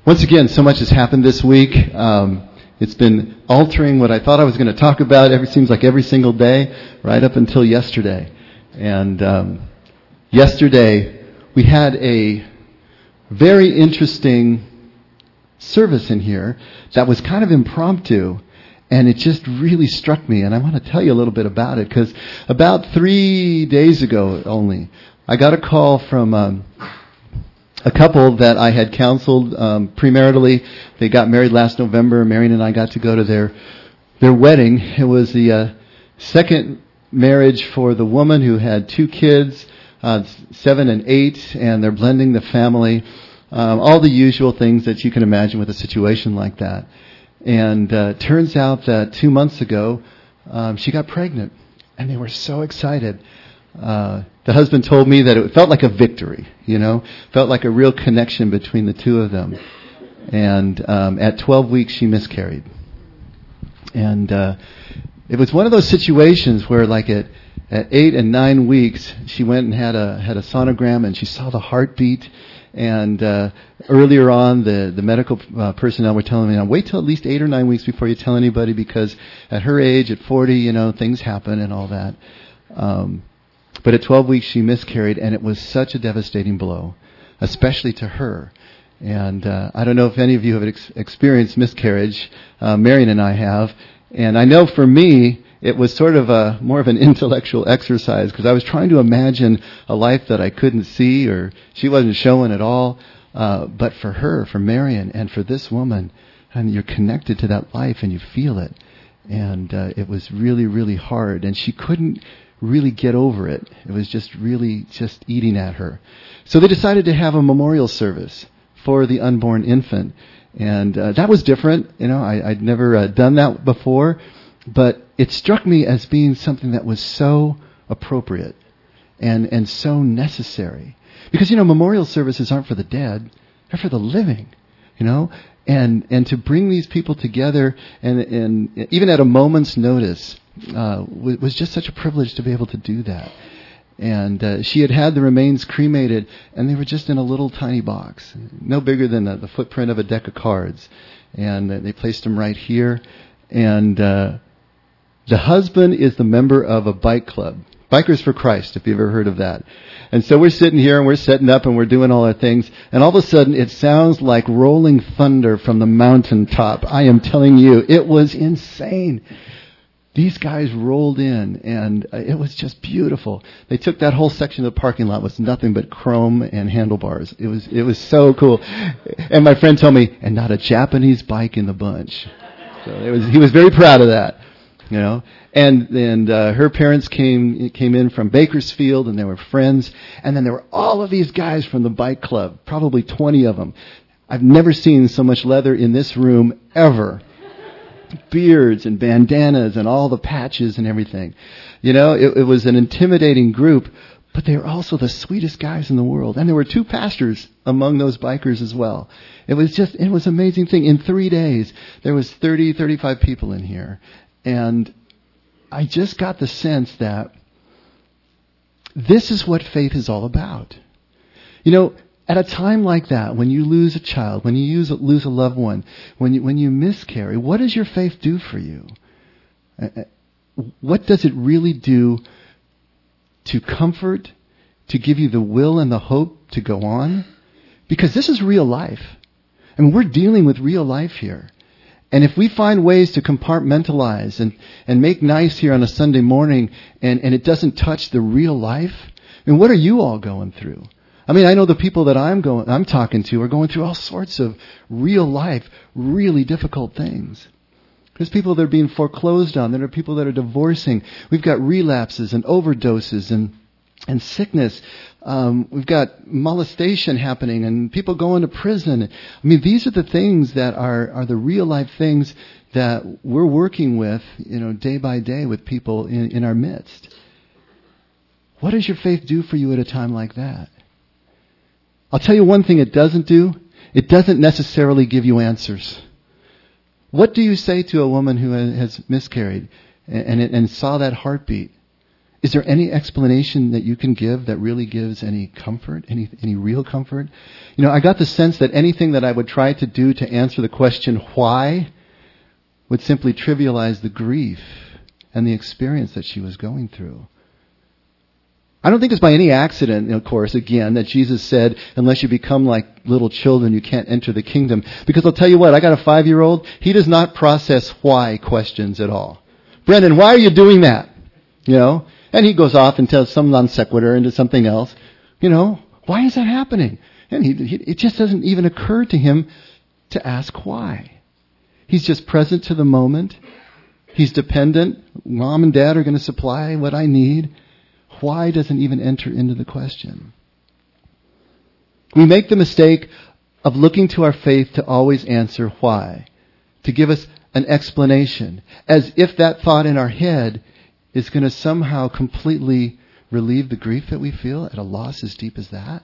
Once again, so much has happened this week. It's been altering what I thought I was going to talk about. Seems like every single day, right up until yesterday. And yesterday, we had a very interesting service in here that was kind of impromptu. And it just really struck me, and I want to tell you a little bit about it, because about 3 days ago only, I got a call from a couple that I had counseled premaritally. They got married last November. Marion and I got to go to their wedding. It was the second marriage for the woman who had 2 kids, 7 and 8, and they're blending the family. All the usual things that you can imagine with a situation like that. And turns out that 2 months ago, she got pregnant, and they were so excited. The husband told me that it felt like a victory, felt like a real connection between the two of them. And at 12 weeks, she miscarried. And it was one of those situations where, like at 8 and 9 weeks, she went and had a sonogram, and she saw the heartbeat. And earlier on, the medical personnel were telling me, now wait till at least 8 or 9 weeks before you tell anybody, because at her age, at 40, things happen and all that. But at 12 weeks, she miscarried, and it was such a devastating blow, especially to her. And I don't know if any of you have experienced miscarriage. Marion and I have. And I know for me, it was sort of more of an intellectual exercise, because I was trying to imagine a life that I couldn't see or she wasn't showing at all. But for her, for Marion, and for this woman, and you're connected to that life and you feel it. And it was really, really hard. And she couldn't really get over it. It was just really just eating at her. So they decided to have a memorial service for the unborn infant. And that was different. I'd never done that before. But it struck me as being something that was so appropriate and so necessary. Because, memorial services aren't for the dead. They're for the living, And to bring these people together and even at a moment's notice was just such a privilege to be able to do that. And she had the remains cremated, and they were just in a little tiny box, no bigger than the footprint of a deck of cards. And they placed them right here. And the husband is the member of a bike club, Bikers for Christ, if you've ever heard of that. And so we're sitting here and we're setting up and we're doing all our things. And all of a sudden it sounds like rolling thunder from the mountaintop. I am telling you, it was insane. These guys rolled in, and it was just beautiful. They took that whole section of the parking lot with nothing but chrome and handlebars. It was so cool. And my friend told me, and not a Japanese bike in the bunch. So he was very proud of that. And her parents came in from Bakersfield, and they were friends. And then there were all of these guys from the bike club, probably 20 of them. I've never seen so much leather in this room ever. Beards and bandanas and all the patches and everything. It was an intimidating group, but they were also the sweetest guys in the world. And there were 2 pastors among those bikers as well. It was an amazing thing. In 3 days, there was 30, 35 people in here. And I just got the sense that this is what faith is all about. At a time like that, when you lose a child, when you lose a loved one, when you miscarry, what does your faith do for you? What does it really do to comfort, to give you the will and the hope to go on? Because this is real life. We're dealing with real life here. And if we find ways to compartmentalize and make nice here on a Sunday morning, and it doesn't touch the real life, what are you all going through? I know the people that I'm talking to are going through all sorts of real life, really difficult things. There's people that are being foreclosed on. There are people that are divorcing. We've got relapses and overdoses and sickness. We've got molestation happening and people going to prison. These are the things that are the real life things that we're working with, day by day with people in our midst. What does your faith do for you at a time like that? I'll tell you one thing it doesn't do. It doesn't necessarily give you answers. What do you say to a woman who has miscarried and saw that heartbeat? Is there any explanation that you can give that really gives any comfort, any real comfort? I got the sense that anything that I would try to do to answer the question why would simply trivialize the grief and the experience that she was going through. I don't think it's by any accident, of course, again, that Jesus said, unless you become like little children, you can't enter the kingdom. Because I'll tell you what, I got a 5-year-old, he does not process why questions at all. Brendan, why are you doing that? And he goes off and tells some non sequitur into something else. Why is that happening? And it just doesn't even occur to him to ask why. He's just present to the moment. He's dependent. Mom and dad are going to supply what I need. Why doesn't even enter into the question. We make the mistake of looking to our faith to always answer why, to give us an explanation, as if that thought in our head is going to somehow completely relieve the grief that we feel at a loss as deep as that.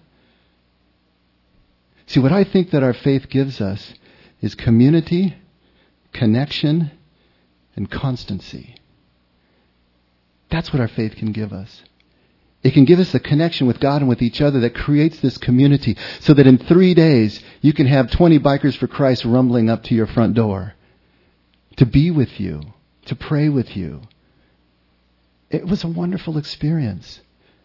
See, what I think that our faith gives us is community, connection, and constancy. That's what our faith can give us. It can give us a connection with God and with each other that creates this community so that in 3 days you can have 20 Bikers for Christ rumbling up to your front door to be with you, to pray with you. It was a wonderful experience.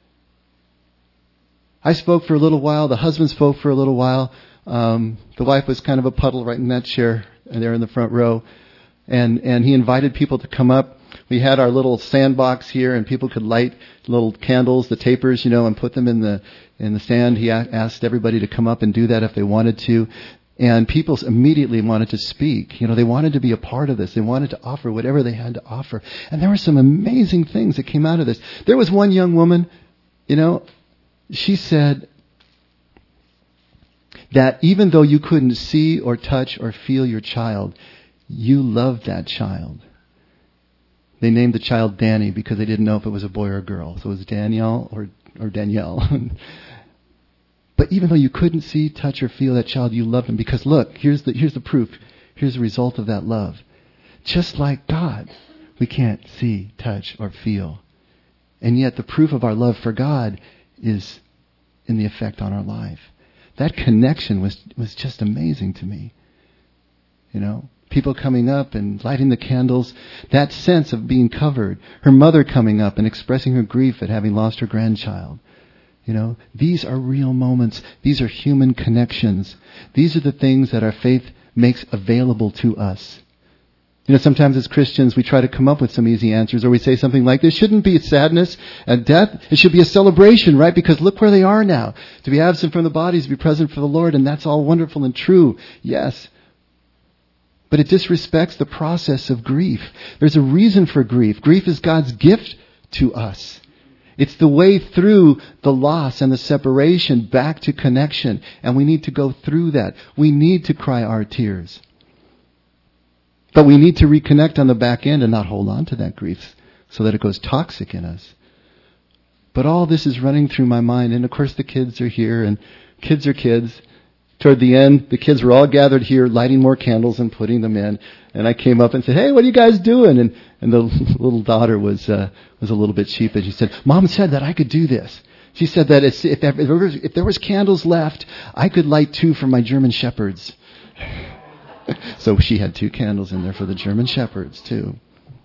I spoke for a little while. The husband spoke for a little while. The wife was kind of a puddle right in that chair there in the front row. And he invited people to come up. We had our little sandbox here, and people could light little candles, the tapers, and put them in the stand. He asked everybody to come up and do that if they wanted to. And people immediately wanted to speak. They wanted to be a part of this. They wanted to offer whatever they had to offer. And there were some amazing things that came out of this. There was one young woman, she said that even though you couldn't see or touch or feel your child, you loved that child. They named the child Danny because they didn't know if it was a boy or a girl. So it was Danielle or Danielle. But even though you couldn't see, touch, or feel that child, you loved him. Because look, here's the proof. Here's the result of that love. Just like God, we can't see, touch, or feel. And yet the proof of our love for God is in the effect on our life. That connection was just amazing to me. People coming up and lighting the candles, that sense of being covered. Her mother coming up and expressing her grief at having lost her grandchild. These are real moments. These are human connections. These are the things that our faith makes available to us. Sometimes as Christians we try to come up with some easy answers, or we say something like, there shouldn't be sadness and death. It should be a celebration, right? Because look where they are now. To be absent from the body is to be present for the Lord, and that's all wonderful and true. Yes. But it disrespects the process of grief. There's a reason for grief. Grief is God's gift to us. It's the way through the loss and the separation back to connection. And we need to go through that. We need to cry our tears. But we need to reconnect on the back end and not hold on to that grief so that it goes toxic in us. But all this is running through my mind. And of course the kids are here, and kids are kids. Toward the end, the kids were all gathered here, lighting more candles and putting them in. And I came up and said, "Hey, what are you guys doing?" And the little daughter was a little bit sheepish. She said, "Mom said that I could do this." She said that if there was candles left, I could light 2 for my German shepherds. So she had 2 candles in there for the German shepherds too.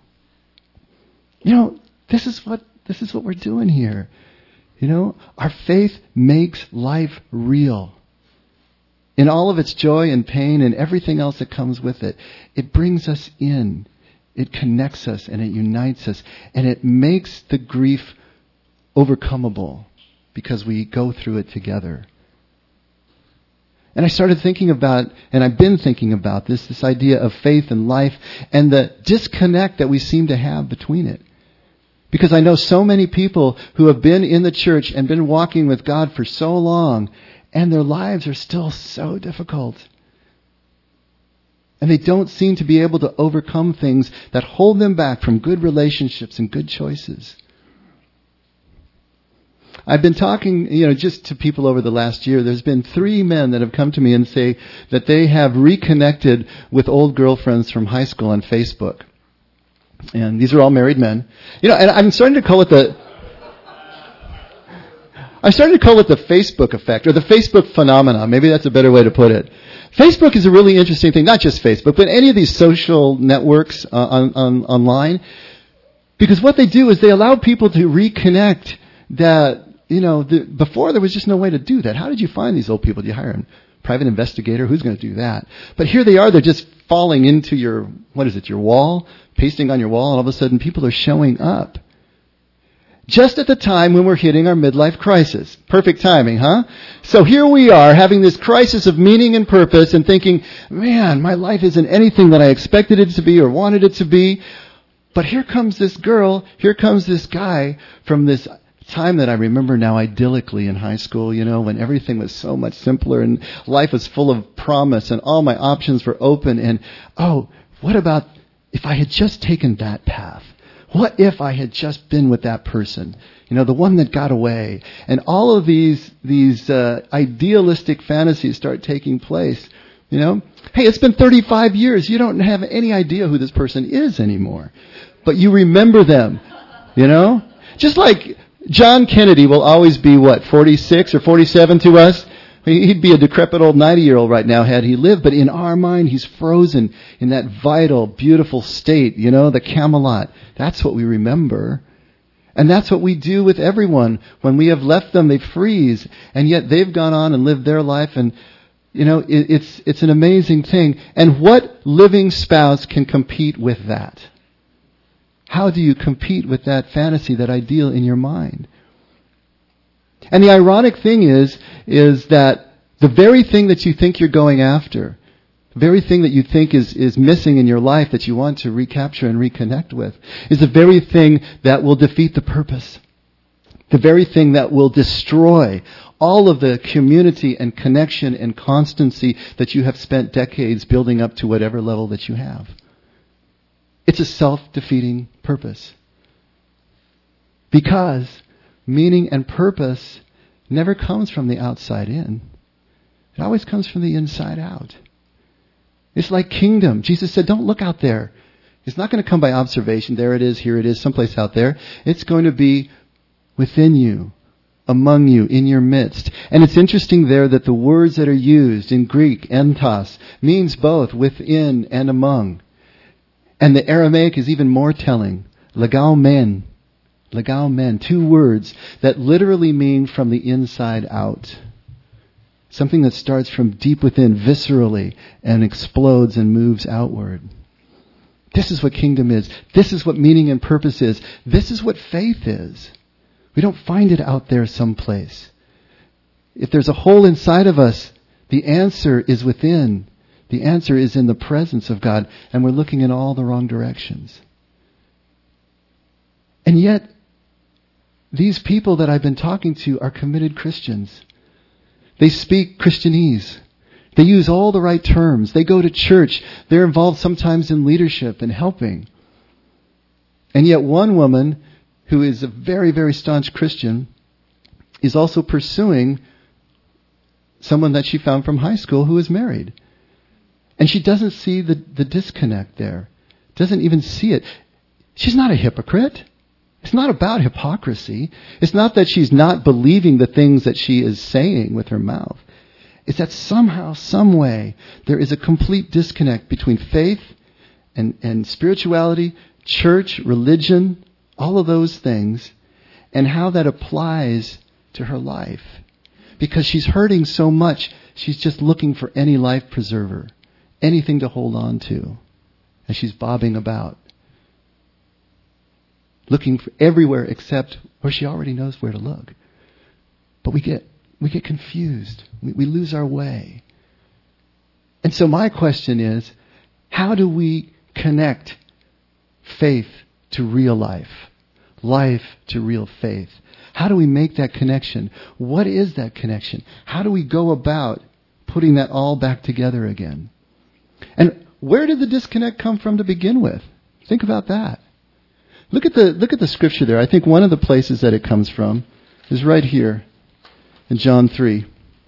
This is what we're doing here. Our faith makes life real. In all of its joy and pain and everything else that comes with it, it brings us in. It connects us and it unites us. And it makes the grief overcomable because we go through it together. And I started thinking about, and I've been thinking about this idea of faith and life and the disconnect that we seem to have between it. Because I know so many people who have been in the church and been walking with God for so long, and their lives are still so difficult. And they don't seem to be able to overcome things that hold them back from good relationships and good choices. I've been talking, just to people over the last year. There's been 3 men that have come to me and say that they have reconnected with old girlfriends from high school on Facebook. And these are all married men. And I'm starting to call it I started to call it the Facebook effect, or the Facebook phenomenon. Maybe that's a better way to put it. Facebook is a really interesting thing, not just Facebook, but any of these social networks online. Because what they do is they allow people to reconnect that, before there was just no way to do that. How did you find these old people? Did you hire a private investigator? Who's going to do that? But here they are, they're just falling into your wall, pasting on your wall, and all of a sudden people are showing up. Just at the time when we're hitting our midlife crisis. Perfect timing, huh? So here we are having this crisis of meaning and purpose and thinking, man, my life isn't anything that I expected it to be or wanted it to be. But here comes this girl, here comes this guy from this time that I remember now idyllically in high school, when everything was so much simpler and life was full of promise and all my options were open. And, what about if I had just taken that path? What if I had just been with that person? The one that got away. And all of these idealistic fantasies start taking place. Hey, it's been 35 years. You don't have any idea who this person is anymore. But you remember them, Just like John Kennedy will always be, 46 or 47 to us? He'd be a decrepit old 90-year-old right now had he lived. But in our mind, he's frozen in that vital, beautiful state, the Camelot. That's what we remember. And that's what we do with everyone. When we have left them, they freeze. And yet they've gone on and lived their life. And, it's an amazing thing. And what living spouse can compete with that? How do you compete with that fantasy, that ideal in your mind? And the ironic thing is that the very thing that you think you're going after, the very thing that you think is missing in your life that you want to recapture and reconnect with, is the very thing that will defeat the purpose. The very thing that will destroy all of the community and connection and constancy that you have spent decades building up to whatever level that you have. It's a self-defeating purpose. Because meaning and purpose never comes from the outside in. It always comes from the inside out. It's like kingdom. Jesus said, don't look out there. It's not going to come by observation. There it is, here it is, someplace out there. It's going to be within you, among you, in your midst. And it's interesting there that the words that are used in Greek, entos, means both within and among. And the Aramaic is even more telling. Legaumen. Legaumen. 2 words that literally mean from the inside out. Something that starts from deep within, viscerally, and explodes and moves outward. This is what kingdom is. This is what meaning and purpose is. This is what faith is. We don't find it out there someplace. If there's a hole inside of us, the answer is within. The answer is in the presence of God, and we're looking in all the wrong directions. And yet, these people that I've been talking to are committed Christians. They speak Christianese. They use all the right terms. They go to church. They're involved sometimes in leadership and helping. And yet one woman, who is a very, very staunch Christian, is also pursuing someone that she found from high school who is married. And she doesn't see the disconnect there. Doesn't even see it. She's not a hypocrite. It's not about hypocrisy. It's not that she's not believing the things that she is saying with her mouth. It's that somehow, some way, there is a complete disconnect between faith and spirituality, church, religion, all of those things, and how that applies to her life. Because she's hurting so much, she's just looking for any life preserver. Anything to hold on to as she's bobbing about. Looking for everywhere except where she already knows where to look. But we get confused. We lose our way. And so my question is, how do we connect faith to real life? Life to real faith? How do we make that connection? What is that connection? How do we go about putting that all back together again? And where did the disconnect come from to begin with? Think about that. Look at the scripture there. I think one of the places that it comes from is right here in John 3.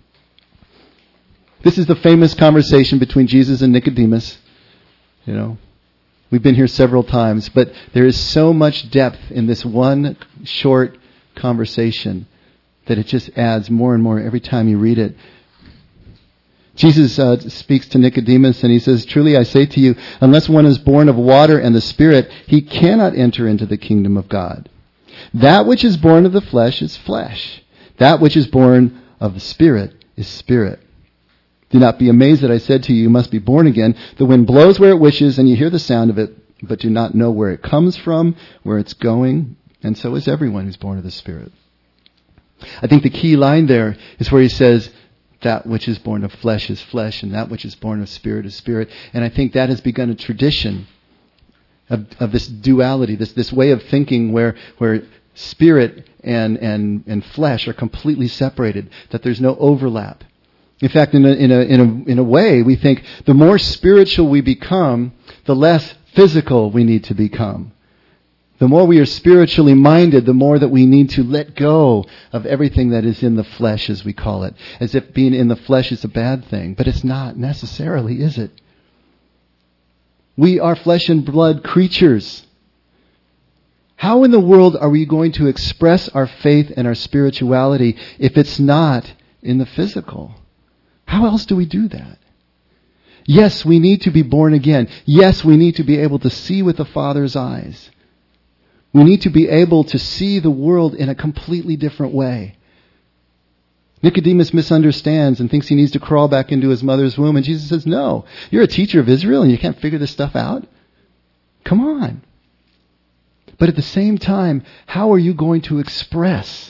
This is the famous conversation between Jesus and Nicodemus. We've been here several times, but there is so much depth in this one short conversation that it just adds more and more every time you read it. Jesus speaks to Nicodemus and he says, "Truly I say to you, unless one is born of water and the Spirit, he cannot enter into the kingdom of God. That which is born of the flesh is flesh. That which is born of the Spirit is spirit. Do not be amazed that I said to you, you must be born again. The wind blows where it wishes, and you hear the sound of it, but do not know where it comes from, where it's going. And so is everyone who's born of the Spirit." I think the key line there is where he says, that which is born of flesh is flesh, and that which is born of spirit is spirit. And I think that has begun a tradition of this duality, this way of thinking where spirit and flesh are completely separated, that there's no overlap. In fact, in a way, we think the more spiritual we become, the less physical we need to become. The more we are spiritually minded, the more that we need to let go of everything that is in the flesh, as we call it. As if being in the flesh is a bad thing. But it's not necessarily, is it? We are flesh and blood creatures. How in the world are we going to express our faith and our spirituality if it's not in the physical? How else do we do that? Yes, we need to be born again. Yes, we need to be able to see with the Father's eyes. We need to be able to see the world in a completely different way. Nicodemus misunderstands and thinks he needs to crawl back into his mother's womb. And Jesus says, no, you're a teacher of Israel and you can't figure this stuff out? Come on. But at the same time, how are you going to express?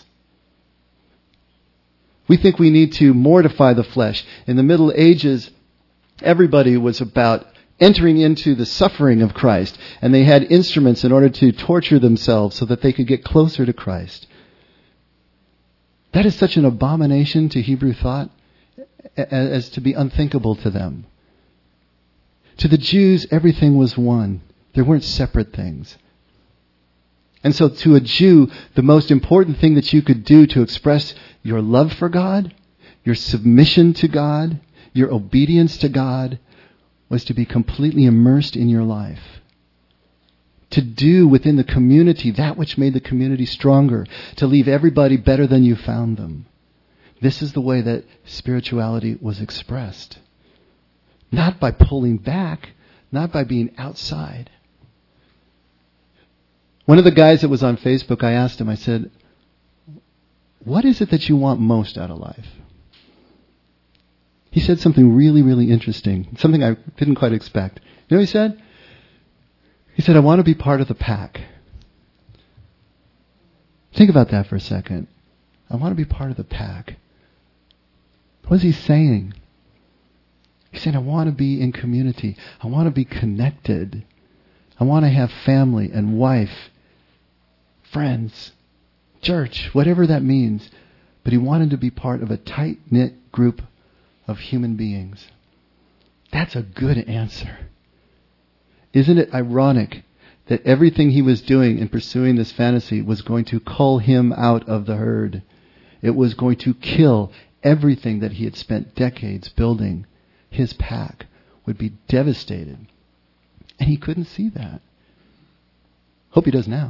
We think we need to mortify the flesh. In the Middle Ages, everybody was about entering into the suffering of Christ. And they had instruments in order to torture themselves so that they could get closer to Christ. That is such an abomination to Hebrew thought as to be unthinkable to them. To the Jews, everything was one. There weren't separate things. And so to a Jew, the most important thing that you could do to express your love for God, your submission to God, your obedience to God, was to be completely immersed in your life. To do within the community that which made the community stronger. To leave everybody better than you found them. This is the way that spirituality was expressed. Not by pulling back, not by being outside. One of the guys that was on Facebook, I asked him, I said, what is it that you want most out of life? He said something really, really interesting. Something I didn't quite expect. You know what he said? He said, I want to be part of the pack. Think about that for a second. I want to be part of the pack. What is he saying? He's saying, I want to be in community. I want to be connected. I want to have family and wife, friends, church, whatever that means. But he wanted to be part of a tight-knit group of human beings. That's a good answer. Isn't it ironic that everything he was doing in pursuing this fantasy was going to cull him out of the herd? It was going to kill everything that he had spent decades building. His pack would be devastated. And he couldn't see that. Hope he does now.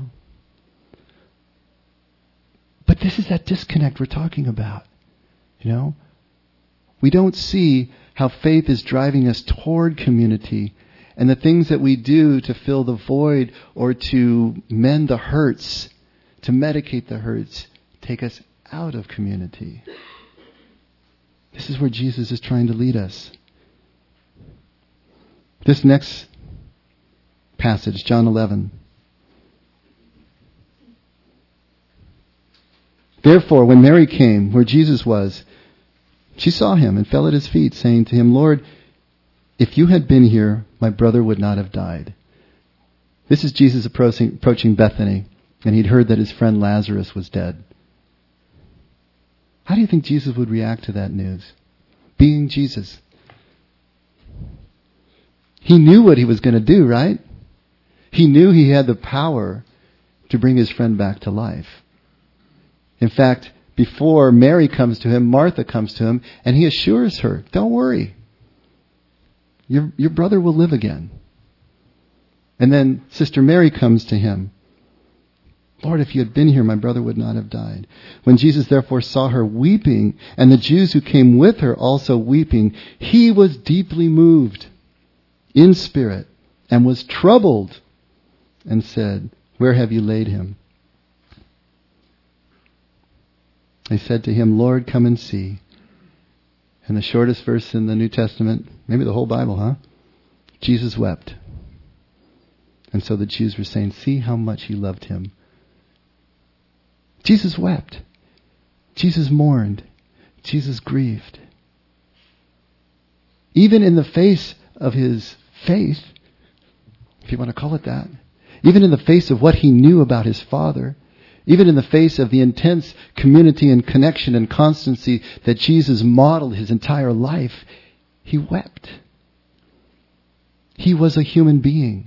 But this is that disconnect we're talking about. You know? We don't see how faith is driving us toward community, and the things that we do to fill the void or to mend the hurts, to medicate the hurts, take us out of community. This is where Jesus is trying to lead us. This next passage, John 11. Therefore, when Mary came where Jesus was, she saw him and fell at his feet, saying to him, Lord, if you had been here, my brother would not have died. This is Jesus approaching Bethany, and he'd heard that his friend Lazarus was dead. How do you think Jesus would react to that news? Being Jesus. He knew what he was going to do, right? He knew he had the power to bring his friend back to life. In fact, before Mary comes to him, Martha comes to him, and he assures her, don't worry. Your brother will live again. And then Sister Mary comes to him, Lord, if you had been here, my brother would not have died. When Jesus therefore saw her weeping, and the Jews who came with her also weeping, he was deeply moved in spirit and was troubled and said, where have you laid him? They said to him, Lord, come and see. And the shortest verse in the New Testament, maybe the whole Bible, huh? Jesus wept. And so the Jews were saying, see how much he loved him. Jesus wept. Jesus mourned. Jesus grieved. Even in the face of his faith, if you want to call it that, even in the face of what he knew about his Father, even in the face of the intense community and connection and constancy that Jesus modeled his entire life, he wept. He was a human being.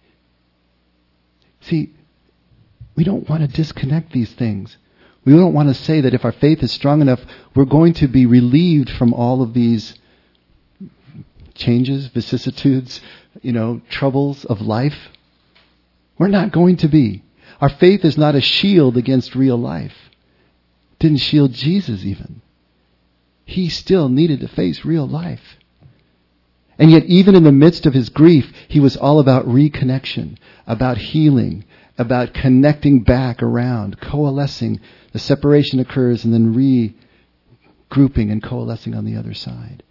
See, we don't want to disconnect these things. We don't want to say that if our faith is strong enough, we're going to be relieved from all of these changes, vicissitudes, troubles of life. We're not going to be. Our faith is not a shield against real life. It didn't shield Jesus even. He still needed to face real life. And yet even in the midst of his grief, he was all about reconnection, about healing, about connecting back around, coalescing. The separation occurs and then regrouping and coalescing on the other side.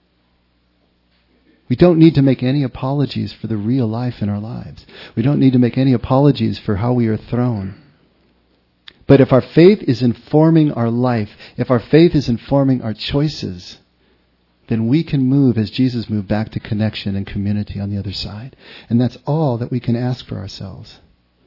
We don't need to make any apologies for the real life in our lives. We don't need to make any apologies for how we are thrown. But if our faith is informing our life, if our faith is informing our choices, then we can move as Jesus moved back to connection and community on the other side. And that's all that we can ask for ourselves.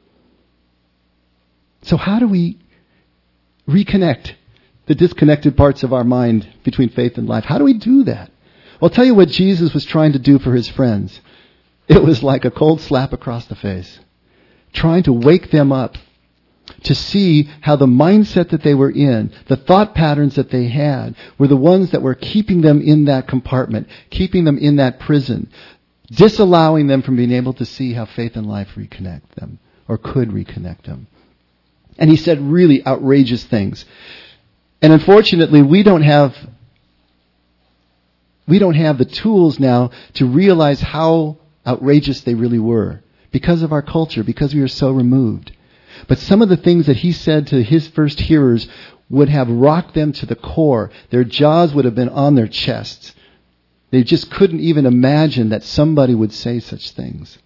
So how do we reconnect the disconnected parts of our mind between faith and life? How do we do that? Well, I'll tell you what Jesus was trying to do for his friends. It was like a cold slap across the face. Trying to wake them up to see how the mindset that they were in, the thought patterns that they had, were the ones that were keeping them in that compartment, keeping them in that prison, disallowing them from being able to see how faith and life reconnect them, or could reconnect them. And he said really outrageous things. And unfortunately, we don't have the tools now to realize how outrageous they really were because of our culture, because we are so removed. But some of the things that he said to his first hearers would have rocked them to the core. Their jaws would have been on their chests. They just couldn't even imagine that somebody would say such things.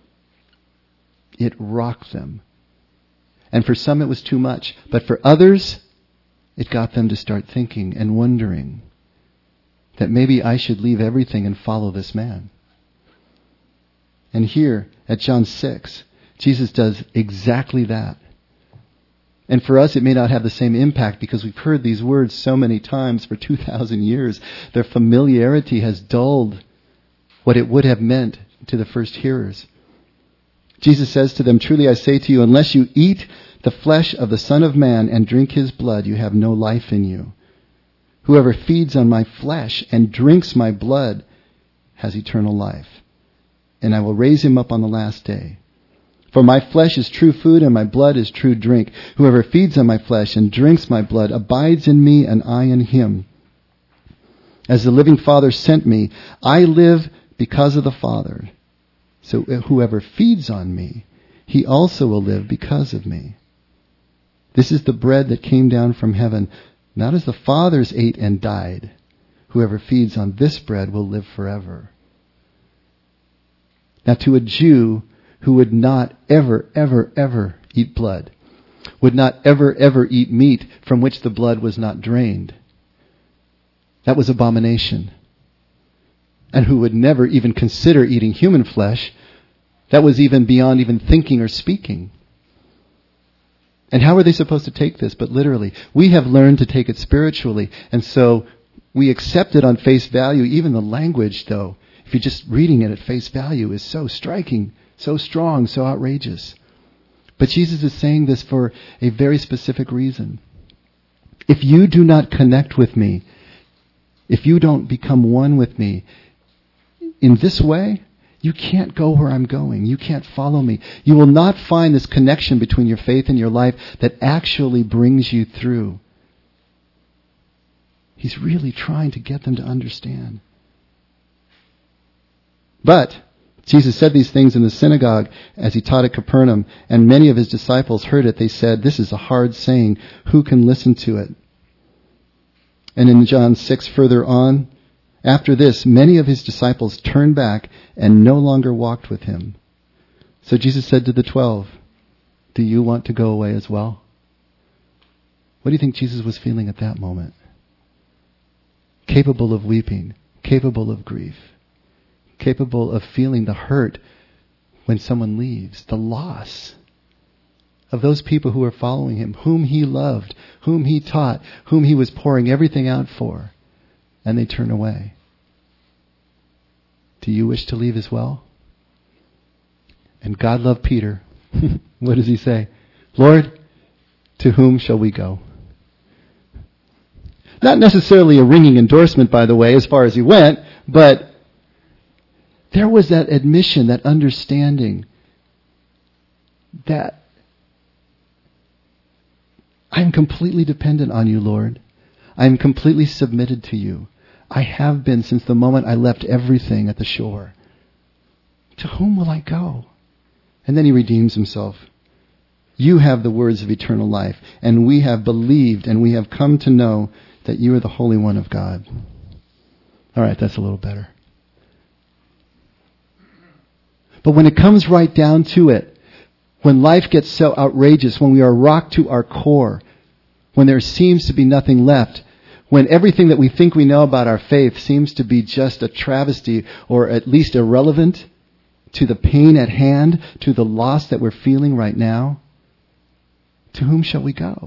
It rocked them. And for some it was too much. But for others, it got them to start thinking and wondering that maybe I should leave everything and follow this man. And here at John 6, Jesus does exactly that. And for us, it may not have the same impact because we've heard these words so many times for 2,000 years. Their familiarity has dulled what it would have meant to the first hearers. Jesus says to them, truly I say to you, unless you eat the flesh of the Son of Man and drink his blood, you have no life in you. Whoever feeds on my flesh and drinks my blood has eternal life, and I will raise him up on the last day. For my flesh is true food and my blood is true drink. Whoever feeds on my flesh and drinks my blood abides in me and I in him. As the living Father sent me, I live because of the Father. So whoever feeds on me, he also will live because of me. This is the bread that came down from heaven, not as the fathers ate and died. Whoever feeds on this bread will live forever. Now to a Jew who would not ever, ever, ever eat blood, would not ever, ever eat meat from which the blood was not drained, that was abomination. And who would never even consider eating human flesh, that was even beyond even thinking or speaking. And how are they supposed to take this? But literally, we have learned to take it spiritually. And so we accept it on face value. Even the language, though, if you're just reading it at face value, is so striking, so strong, so outrageous. But Jesus is saying this for a very specific reason. If you do not connect with me, if you don't become one with me, in this way, You can't go where I'm going. You can't follow me. You will not find this connection between your faith and your life that actually brings you through. He's really trying to get them to understand. But Jesus said these things in the synagogue as he taught at Capernaum, and many of his disciples heard it. They said, "This is a hard saying. Who can listen to it?" And in John 6 further on, after this, many of his disciples turned back and no longer walked with him. So Jesus said to the 12, "Do you want to go away as well?" What do you think Jesus was feeling at that moment? Capable of weeping, capable of grief, capable of feeling the hurt when someone leaves, the loss of those people who are following him, whom he loved, whom he taught, whom he was pouring everything out for, and they turn away. Do you wish to leave as well? And God loved Peter. What does he say? "Lord, to whom shall we go?" Not necessarily a ringing endorsement, by the way, as far as he went, but there was that admission, that understanding that I'm completely dependent on you, Lord. I'm completely submitted to you. I have been since the moment I left everything at the shore. To whom will I go? And then he redeems himself. You have the words of eternal life, and we have believed and we have come to know that you are the Holy One of God. All right, that's a little better. But when it comes right down to it, when life gets so outrageous, when we are rocked to our core, when there seems to be nothing left, when everything that we think we know about our faith seems to be just a travesty or at least irrelevant to the pain at hand, to the loss that we're feeling right now, to whom shall we go?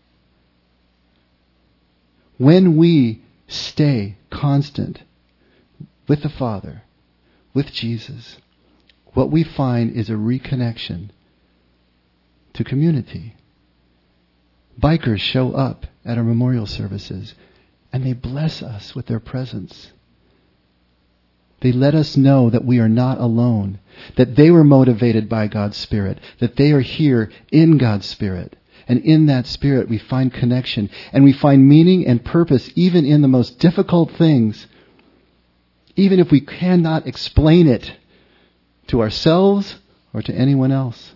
When we stay constant with the Father, with Jesus, what we find is a reconnection to community. Bikers show up at our memorial services and they bless us with their presence. They let us know that we are not alone, that they were motivated by God's Spirit, that they are here in God's Spirit. And in that Spirit we find connection and we find meaning and purpose even in the most difficult things, even if we cannot explain it to ourselves or to anyone else.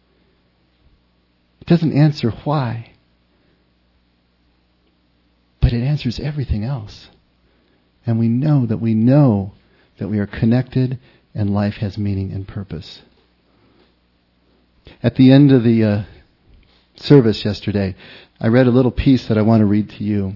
It doesn't answer why, but it answers everything else. And we know that we are connected and life has meaning and purpose. At the end of the service yesterday, I read a little piece that I want to read to you.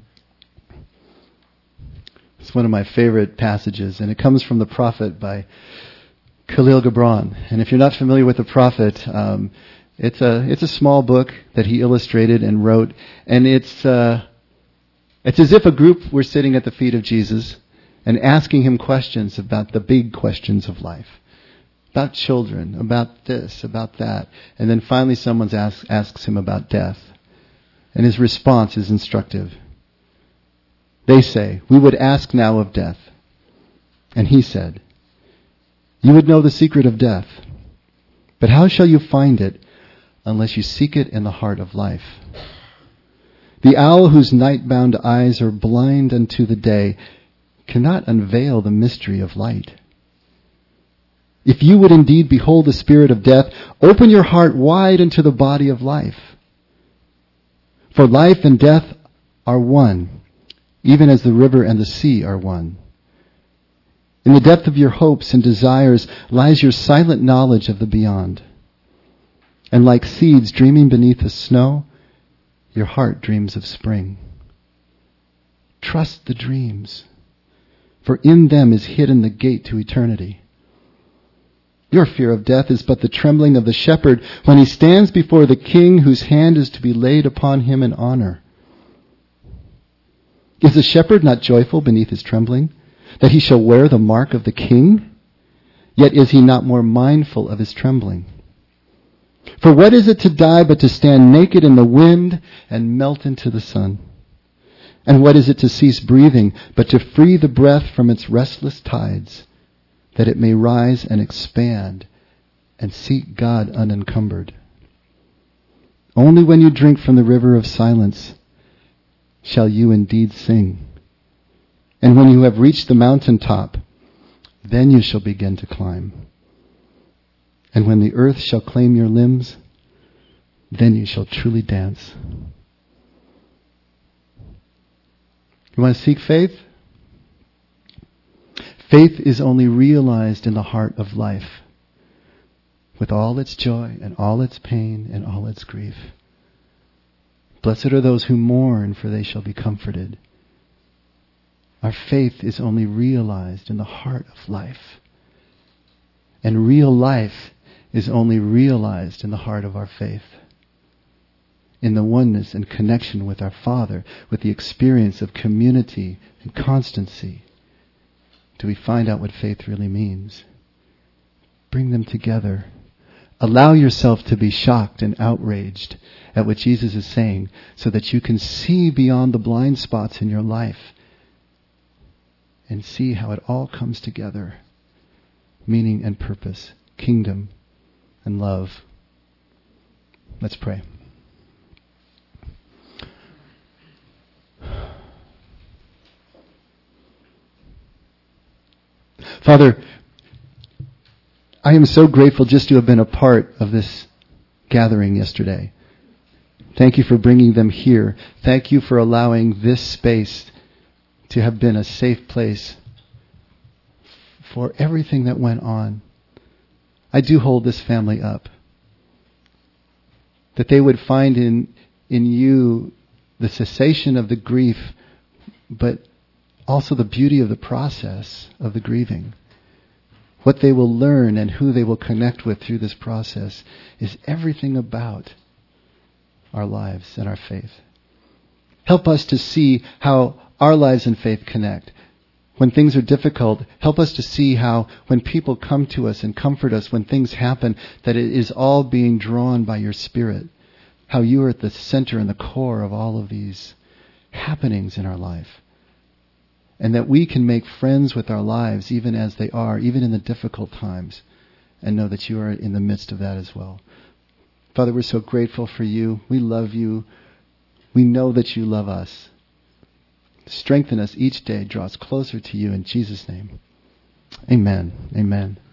It's one of my favorite passages, and it comes from The Prophet by Khalil Gibran. And if you're not familiar with The Prophet, it's a small book that he illustrated and wrote, and it's as if a group were sitting at the feet of Jesus and asking him questions about the big questions of life. About children, about this, about that. And then finally someone asks him about death. And his response is instructive. They say, "We would ask now of death." And he said, "You would know the secret of death. But how shall you find it unless you seek it in the heart of life? The owl whose night-bound eyes are blind unto the day cannot unveil the mystery of light. If you would indeed behold the spirit of death, open your heart wide into the body of life. For life and death are one, even as the river and the sea are one. In the depth of your hopes and desires lies your silent knowledge of the beyond. And like seeds dreaming beneath the snow, your heart dreams of spring. Trust the dreams, for in them is hidden the gate to eternity. Your fear of death is but the trembling of the shepherd when he stands before the king whose hand is to be laid upon him in honor. Is the shepherd not joyful beneath his trembling, that he shall wear the mark of the king? Yet is he not more mindful of his trembling? For what is it to die but to stand naked in the wind and melt into the sun? And what is it to cease breathing but to free the breath from its restless tides? that it may rise and expand and seek God unencumbered. Only when you drink from the river of silence shall you indeed sing. And when you have reached the mountaintop, then you shall begin to climb. And when the earth shall claim your limbs, then you shall truly dance. You want to seek faith? Faith is only realized in the heart of life, with all its joy and all its pain and all its grief. Blessed are those who mourn, for they shall be comforted. Our faith is only realized in the heart of life. And real life is only realized in the heart of our faith. In the oneness and connection with our Father, with the experience of community and constancy, do we find out what faith really means. Bring them together. Allow yourself to be shocked and outraged at what Jesus is saying, so that you can see beyond the blind spots in your life and see how it all comes together. Meaning and purpose, kingdom and love. Let's pray. Father, I am so grateful just to have been a part of this gathering yesterday. Thank you for bringing them here. Thank you for allowing this space to have been a safe place for everything that went on. I do hold this family up. That they would find in you the cessation of the grief, but also the beauty of the process of the grieving. What they will learn and who they will connect with through this process is everything about our lives and our faith. Help us to see how our lives and faith connect. When things are difficult, help us to see how when people come to us and comfort us, when things happen, that it is all being drawn by your Spirit. How you are at the center and the core of all of these happenings in our life. And that we can make friends with our lives even as they are, even in the difficult times, and know that you are in the midst of that as well. Father, we're so grateful for you. We love you. We know that you love us. Strengthen us each day. Draw us closer to you in Jesus' name. Amen. Amen.